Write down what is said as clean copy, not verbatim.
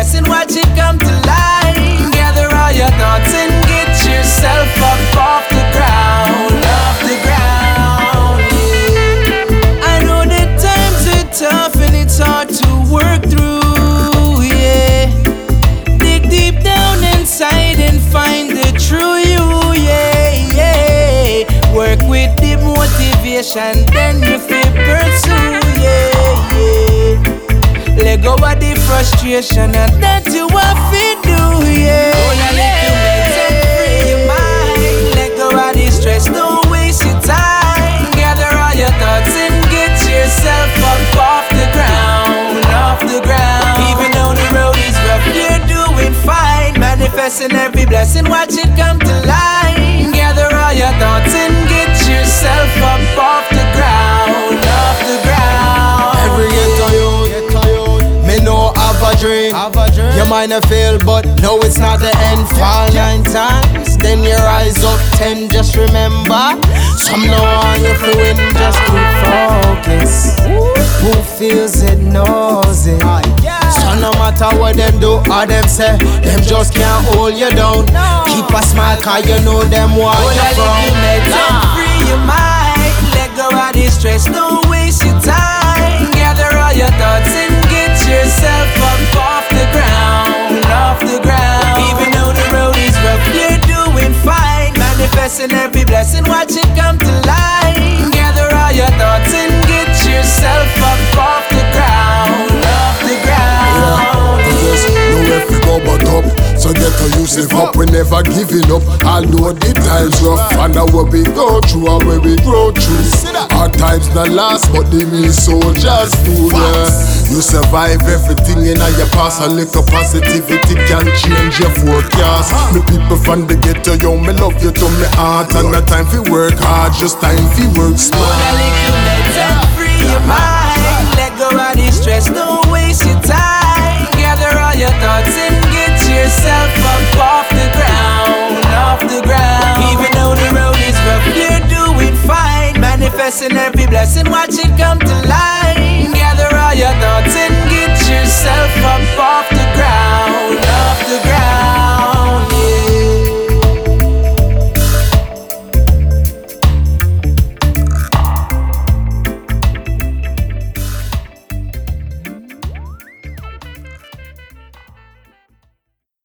blessing, watch it come to life. Gather all your thoughts and get yourself up off the ground, off the ground, yeah. I know that times are tough and it's hard to work through, yeah. Dig deep down inside and find the true you, yeah, yeah. Work with the motivation, then you feel pursue, yeah, yeah. Let go of the frustration and that you have to do, yeah. Gonna let you make some free your mind. Let go of the stress, don't waste your time. Gather all your thoughts and get yourself up off the ground, off the ground. Even though the road is rough, you're doing fine. Manifesting every blessing, watch it come to life. Gather all your thoughts and get yourself up off the ground, off the ground. Every ghetto youth, me know have a dream. Your mind a fail, but no, it's not the end. Fall 9 times, then you rise up 10. Just remember, some know on you to win. Just keep focus. Who feels it knows it. So no matter what them do or them say, them just can't hold you down. Keep a smile 'cause you know them want you from. Free your mind. Let go of the stress, don't waste your time. Gather all your thoughts and get yourself up off the ground, off the ground. Even though the road is rough, you're doing fine. Manifesting every blessing, watch it come to life. Gather all your thoughts and get yourself up off the ground, off the ground. Yes, nowhere to go but up. So get to use it up, we never giving up. Although the times rough, and what we go through and where we grow through. Our times not last, but they mean soldiers do, yeah. You survive everything in your past. A little positivity can change your forecast. Me people from the ghetto, yo, me love you to me heart. And the time for work hard, just time for work smart. Free your mind. Let go of the stress, don't waste your time. Gather all your thoughts and get yourself up off the ground, off the ground. Even though the road is rough, you're doing fine. Manifesting every blessing, watch it come to life.